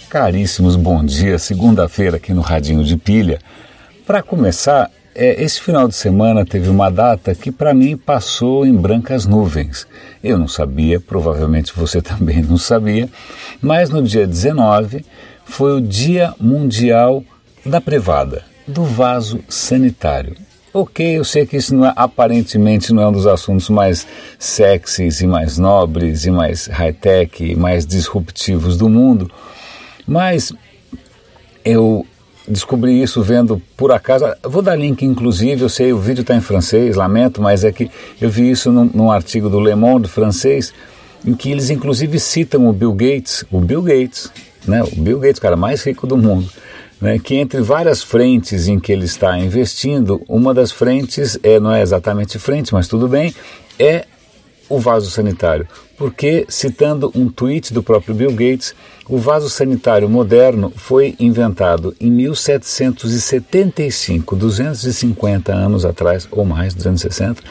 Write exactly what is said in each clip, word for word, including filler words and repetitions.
caríssimos, bom dia, segunda-feira aqui no Radinho de Pilha. Para começar, é, esse final de semana teve uma data que para mim passou em brancas nuvens. Eu não sabia, provavelmente você também não sabia, mas no dia dezenove foi o Dia Mundial da Privada, do Vaso Sanitário. Ok, eu sei que isso não é, aparentemente não é um dos assuntos mais sexys e mais nobres e mais high-tech e mais disruptivos do mundo, mas eu descobri isso vendo por acaso. Vou dar link inclusive, eu sei, o vídeo está em francês, lamento, mas é que eu vi isso num, num artigo do Le Monde francês, em que eles inclusive citam o Bill Gates, o Bill Gates, né, o Bill Gates, o cara mais rico do mundo, né, que entre várias frentes em que ele está investindo, uma das frentes, é, não é exatamente frente, mas tudo bem, é o vaso sanitário. Porque, citando um tweet do próprio Bill Gates, o vaso sanitário moderno foi inventado em mil setecentos e setenta e cinco, duzentos e cinquenta anos atrás, ou mais, duzentos e sessenta,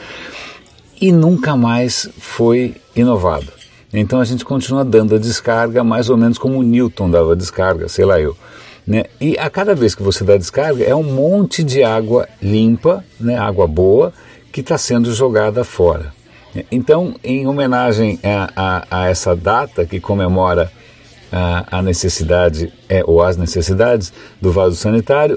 e nunca mais foi inovado. Então a gente continua dando a descarga mais ou menos como o Newton dava descarga, sei lá eu. Né? E a cada vez que você dá descarga é um monte de água limpa, né? Água boa, que está sendo jogada fora. Então, em homenagem a, a, a essa data que comemora a, a necessidade, é, ou as necessidades do vaso sanitário,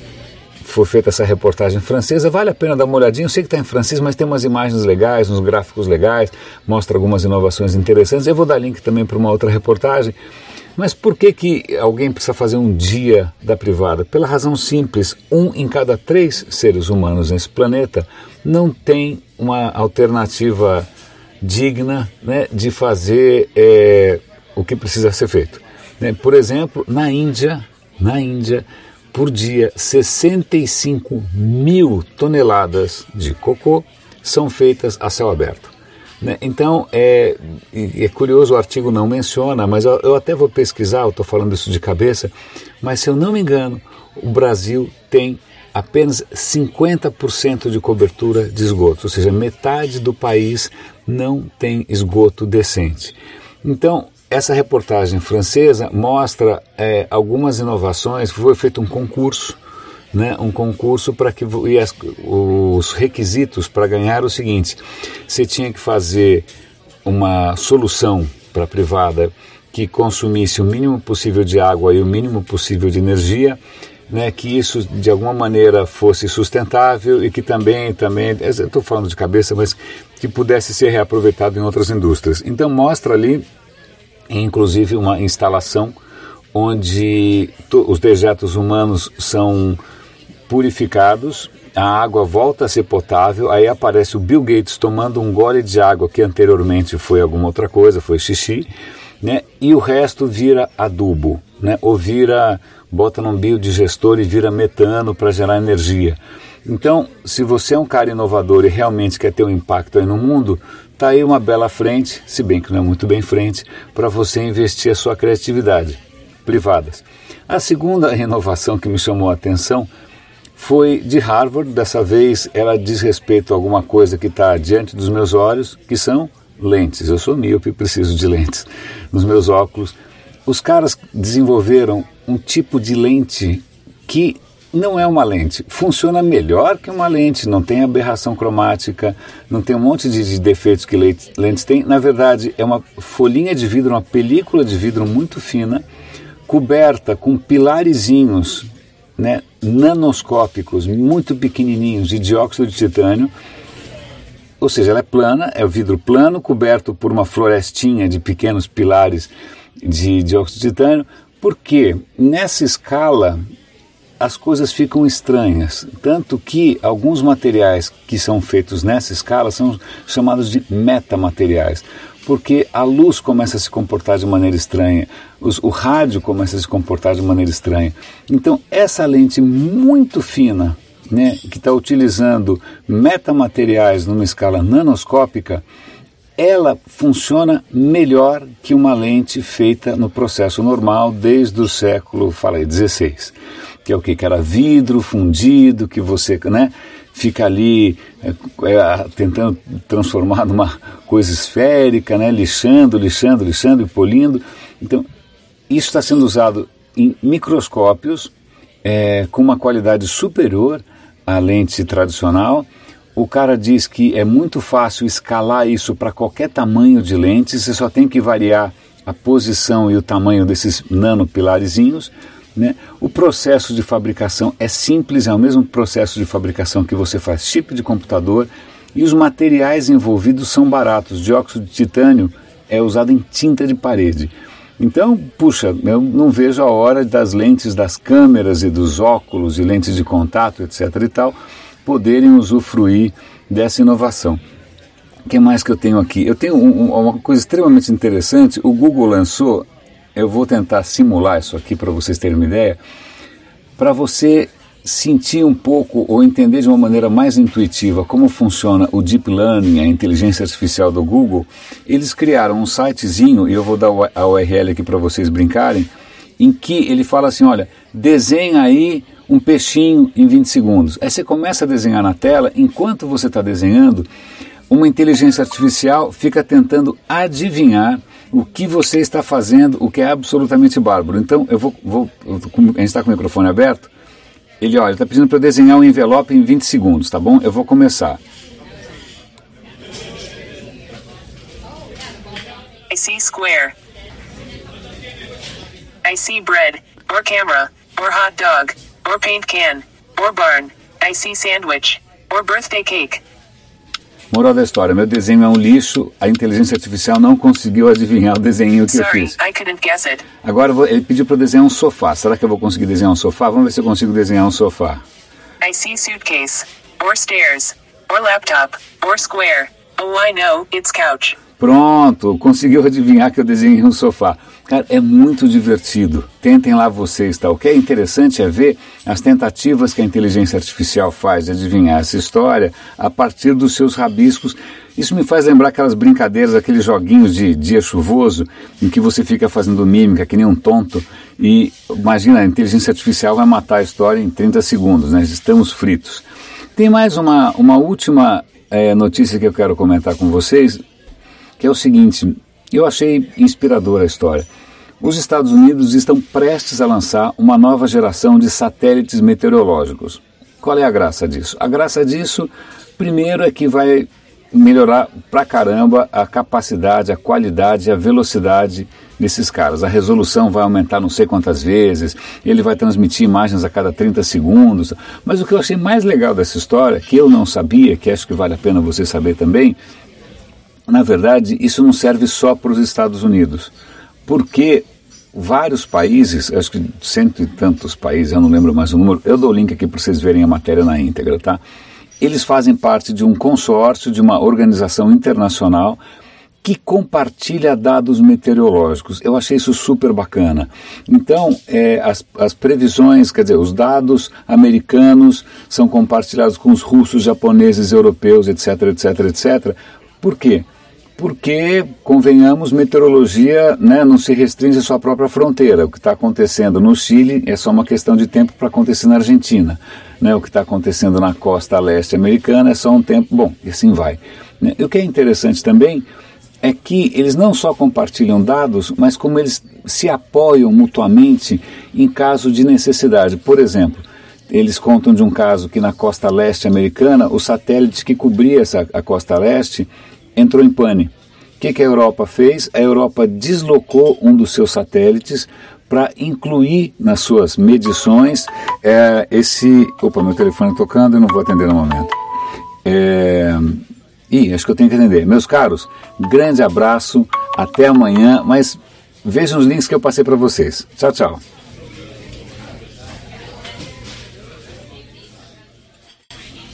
foi feita essa reportagem francesa. Vale a pena dar uma olhadinha, eu sei que está em francês, mas tem umas imagens legais, uns gráficos legais, mostra algumas inovações interessantes. Eu vou dar link também para uma outra reportagem. Mas por que que alguém precisa fazer um dia da privada? Pela razão simples, um em cada três seres humanos nesse planeta não tem uma alternativa digna, né, de fazer é, o que precisa ser feito. Né? Por exemplo, na Índia, na Índia, por dia, sessenta e cinco mil toneladas de cocô são feitas a céu aberto. Então, é, é curioso, o artigo não menciona, mas eu, eu até vou pesquisar, eu estou falando isso de cabeça, mas se eu não me engano, o Brasil tem apenas cinquenta por cento de cobertura de esgoto, ou seja, metade do país não tem esgoto decente. Então, essa reportagem francesa mostra é, algumas inovações. Foi feito um concurso, né, um concurso para que e as, os requisitos para ganhar o seguinte: você tinha que fazer uma solução para a privada que consumisse o mínimo possível de água e o mínimo possível de energia, né, que isso de alguma maneira fosse sustentável e que também, também eu estou falando de cabeça, mas que pudesse ser reaproveitado em outras indústrias. Então mostra ali, inclusive, uma instalação onde os dejetos humanos são purificados, a água volta a ser potável, aí aparece o Bill Gates tomando um gole de água que anteriormente foi alguma outra coisa, foi xixi, né? E o resto vira adubo, né? Ou vira, bota num biodigestor e vira metano para gerar energia. Então, se você é um cara inovador e realmente quer ter um impacto aí no mundo, tá aí uma bela frente, se bem que não é muito bem frente, para você investir a sua criatividade, privadas. A segunda inovação que me chamou a atenção foi de Harvard. Dessa vez ela diz respeito a alguma coisa que está diante dos meus olhos, que são lentes. Eu sou míope e preciso de lentes nos meus óculos. Os caras desenvolveram um tipo de lente que não é uma lente, funciona melhor que uma lente, não tem aberração cromática, não tem um monte de, de defeitos que lentes têm. Na verdade, é uma folhinha de vidro, uma película de vidro muito fina, coberta com pilarizinhos, né, nanoscópicos, muito pequenininhos, de dióxido de titânio. Ou seja, ela é plana, é o vidro plano, coberto por uma florestinha de pequenos pilares de dióxido de titânio, porque nessa escala as coisas ficam estranhas, tanto que alguns materiais que são feitos nessa escala são chamados de metamateriais, porque a luz começa a se comportar de maneira estranha, os, o rádio começa a se comportar de maneira estranha. Então essa lente muito fina, né, que está utilizando metamateriais numa escala nanoscópica, ela funciona melhor que uma lente feita no processo normal desde o século, falei, dezesseis. Que é o que? Que era vidro fundido, que você, né, fica ali é, é, tentando transformar numa coisa esférica, né, lixando, lixando, lixando e polindo. Então, isso está sendo usado em microscópios é, com uma qualidade superior à lente tradicional. O cara diz que é muito fácil escalar isso para qualquer tamanho de lente, você só tem que variar a posição e o tamanho desses nanopilarezinhos, né? O processo de fabricação é simples, é o mesmo processo de fabricação que você faz chip de computador, e os materiais envolvidos são baratos. Dióxido de titânio é usado em tinta de parede. Então, puxa, eu não vejo a hora das lentes das câmeras e dos óculos e lentes de contato, etc e tal, poderem usufruir dessa inovação. O que mais que eu tenho aqui? Eu tenho um, uma coisa extremamente interessante. O Google lançou, eu vou tentar simular isso aqui para vocês terem uma ideia, para você sentir um pouco ou entender de uma maneira mais intuitiva como funciona o Deep Learning, a inteligência artificial do Google. Eles criaram um sitezinho, e eu vou dar a U R L aqui para vocês brincarem, em que ele fala assim, olha, desenha aí um peixinho em vinte segundos. Aí você começa a desenhar na tela, enquanto você está desenhando, uma inteligência artificial fica tentando adivinhar o que você está fazendo, o que é absolutamente bárbaro. Então, eu vou, vou eu tô com, a gente está com o microfone aberto, ele, olha, está pedindo para eu desenhar um envelope em vinte segundos, tá bom? Eu vou começar. I see square. I see bread, or camera, or hot dog, or paint can, or barn. I see sandwich, or birthday cake. Moral da história, meu desenho é um lixo, a inteligência artificial não conseguiu adivinhar o desenho que Sorry, eu fiz. I couldn't guess it. Agora vou, ele pediu para eu desenhar um sofá. Será que eu vou conseguir desenhar um sofá? Vamos ver se eu consigo desenhar um sofá. I see suitcase, or stairs, or laptop, or square. Oh, I know, it's couch. Pronto, conseguiu adivinhar que eu desenhei um sofá. Cara, é muito divertido. Tentem lá vocês, tá? O que é interessante é ver as tentativas que a inteligência artificial faz de adivinhar essa história a partir dos seus rabiscos. Isso me faz lembrar aquelas brincadeiras, aqueles joguinhos de dia chuvoso, em que você fica fazendo mímica que nem um tonto, e imagina, a inteligência artificial vai matar a história em trinta segundos, né? Estamos fritos. Tem mais uma, uma última é, notícia que eu quero comentar com vocês, que é o seguinte, eu achei inspiradora a história. Os Estados Unidos estão prestes a lançar uma nova geração de satélites meteorológicos. Qual é a graça disso? A graça disso, primeiro, é que vai melhorar pra caramba a capacidade, a qualidade e a velocidade desses caras. A resolução vai aumentar não sei quantas vezes, ele vai transmitir imagens a cada trinta segundos. Mas o que eu achei mais legal dessa história, que eu não sabia, que acho que vale a pena você saber também, na verdade, isso não serve só para os Estados Unidos, porque vários países, acho que cento e tantos países, eu não lembro mais o número, eu dou o link aqui para vocês verem a matéria na íntegra, tá? Eles fazem parte de um consórcio, de uma organização internacional que compartilha dados meteorológicos. Eu achei isso super bacana. Então, é, as, as previsões, quer dizer, os dados americanos são compartilhados com os russos, japoneses, europeus, etc, etc, etcétera. Por quê? Porque, convenhamos, meteorologia, né, não se restringe à sua própria fronteira. O que está acontecendo no Chile é só uma questão de tempo para acontecer na Argentina. Né? O que está acontecendo na costa leste americana é só um tempo, bom, e assim vai. Né? E o que é interessante também é que eles não só compartilham dados, mas como eles se apoiam mutuamente em caso de necessidade. Por exemplo, eles contam de um caso que na costa leste americana, o satélite que cobria essa, a costa leste entrou em pane. O que, que a Europa fez? A Europa deslocou um dos seus satélites para incluir nas suas medições é, esse... Opa, meu telefone tocando, eu não vou atender no momento. É... Ih, acho que eu tenho que atender. Meus caros, grande abraço, até amanhã, mas vejam os links que eu passei para vocês. Tchau, tchau.